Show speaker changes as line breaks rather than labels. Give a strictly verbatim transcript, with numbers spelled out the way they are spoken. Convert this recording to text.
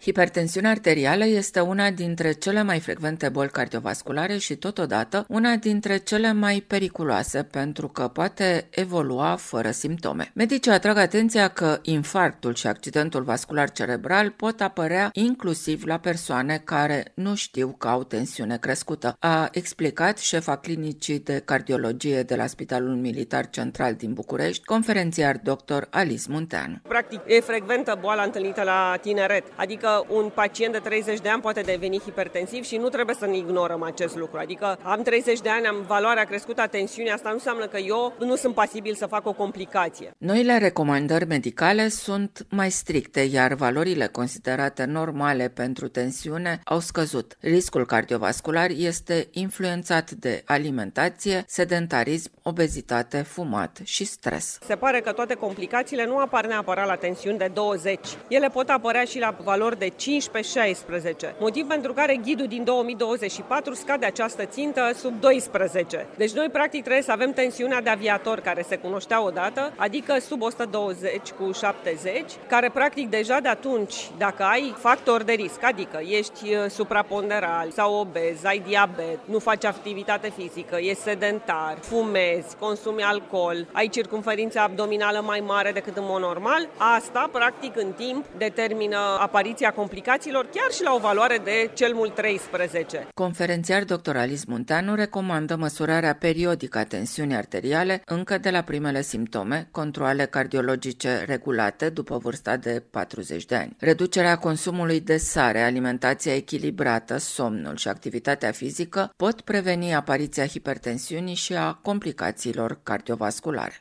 Hipertensiunea arterială este una dintre cele mai frecvente boli cardiovasculare și totodată una dintre cele mai periculoase pentru că poate evolua fără simptome. Medicii atrag atenția că infarctul și accidentul vascular cerebral pot apărea inclusiv la persoane care nu știu că au tensiune crescută, a explicat șefa clinicii de cardiologie de la Spitalul Militar Central din București, conferențiar doctor Alice Munteanu.
Practic, e frecventă boala întâlnită la tineret, adică un pacient de treizeci de ani poate deveni hipertensiv și nu trebuie să ne ignorăm acest lucru. Adică am treizeci de ani, am valoarea crescută a tensiunii, asta nu înseamnă că eu nu sunt pasibil să fac o complicație.
Noile recomandări medicale sunt mai stricte, iar valorile considerate normale pentru tensiune au scăzut. Riscul cardiovascular este influențat de alimentație, sedentarism, obezitate, fumat și stres.
Se pare că toate complicațiile nu apar neapărat la tensiuni de douăzeci. Ele pot apărea și la valori de cincisprezece șaisprezece, motiv pentru care ghidul din două mii douăzeci și patru scade această țintă sub doisprezece. Deci noi practic trebuie să avem tensiunea de aviator care se cunoștea odată, adică sub o sută douăzeci cu șaptezeci, care practic deja de atunci, dacă ai factori de risc, adică ești supraponderal sau obez, ai diabet, nu faci activitate fizică, ești sedentar, fumezi, consumi alcool, ai circumferința abdominală mai mare decât în mod normal, asta practic în timp determină apariția complicațiilor chiar și la o valoare de cel mult treisprezece.
Conferențiar doctor Alice Munteanu recomandă măsurarea periodică a tensiunii arteriale încă de la primele simptome, controale cardiologice regulate după vârsta de patruzeci de ani. Reducerea consumului de sare, alimentația echilibrată, somnul și activitatea fizică pot preveni apariția hipertensiunii și a complicațiilor cardiovasculare.